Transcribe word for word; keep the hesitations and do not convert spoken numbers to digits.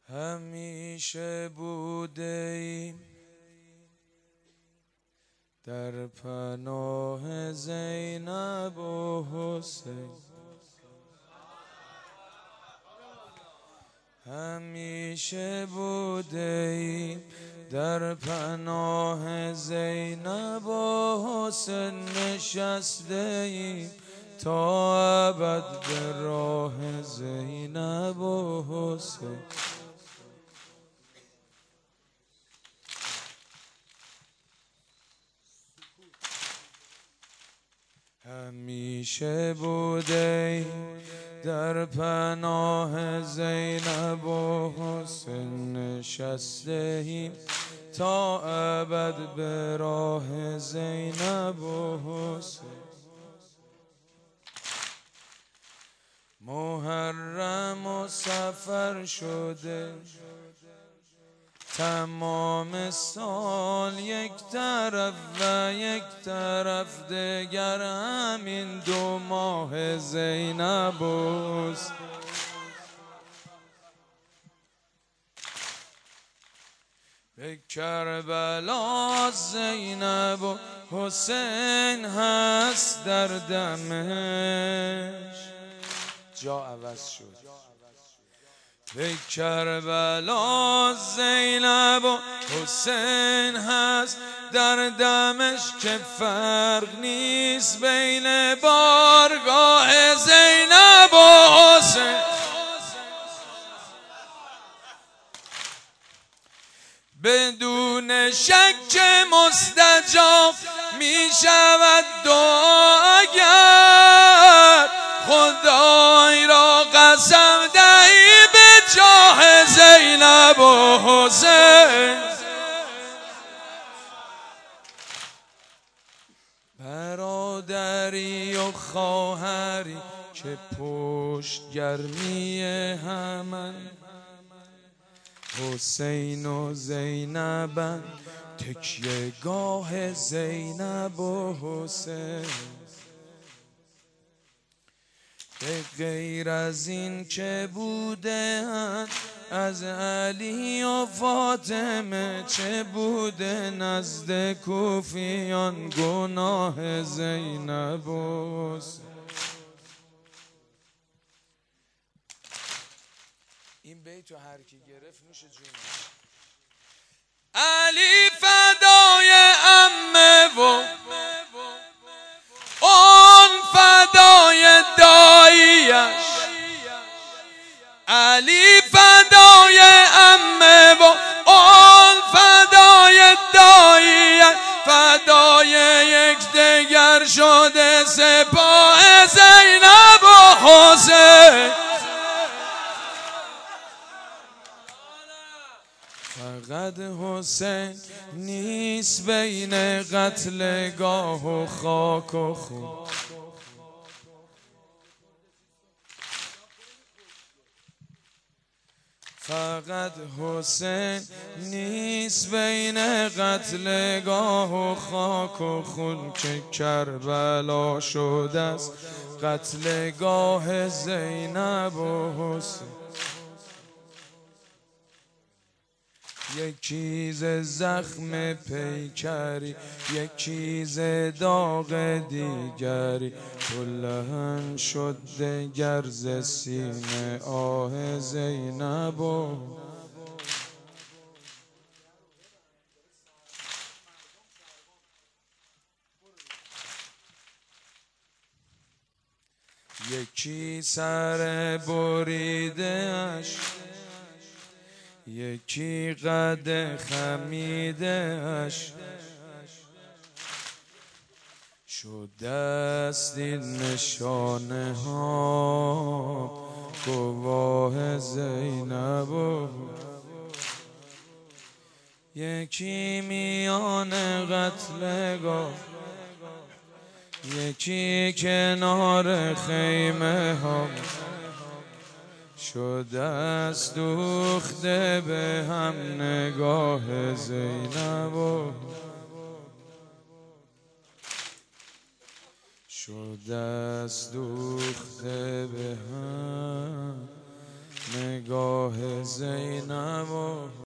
همیشه بوده ایم در پناه زینب و حسین، همیشه بوده ایم در پناه زینب و حسین، نشسته ایم تا ابد به راه زینب و حسین. همیشه بوده ایم در پناه زینب و حسین، نشسته ایم تا ابد به راه زینب و حسین. محرم و سفر شده تمام سال یک طرف و یک طرف دگر، همین دو ماه زینب و حسین. به کربلا زینب و حسین هست در دمش، جا عوض شد. به کربلا زینب و حسین هست در دمش، که فرق نیست بین بارگاه زینب و حسین. بدون شک مستجاب می شود دعا، اگر خدای را قسم دهی به جاه زینب و حسین. برادری و خواهری که پشت گرمی همن، حسین و زینبن تکیه گاه زینب و حسین. به غیر از این که بوده از علی و فاطمه، چه بوده نزد کوفیان گناه زینب و حسین. این بیتو هر کی گرفت نوش جونه. علی فدای عمه و اون فدای داییش، علی فدای عمه و اون فدای داییش، فدای یک دگر شده سپاه زینب و حسین. فقط حسین نیست بین قتلگاه و خاک و خون، فقط حسین نیست بین قتلگاه و خاک و خون، که کربلا شده است قتلگاه زینب و حسین. یکی ز زخم پیکری، یکی ز داغ دیگری، تو لحن شد دگر ز سینه آه زینب و یکی سر بریده اش، یکی قد خمیده اش، شده است این نشانه ها گواه زینب و یکی میان قتلگاه، یکی کنار خیمه ها، شده است دوخته به هم نگاه زینب و شده است دوخته به هم نگاه زینب و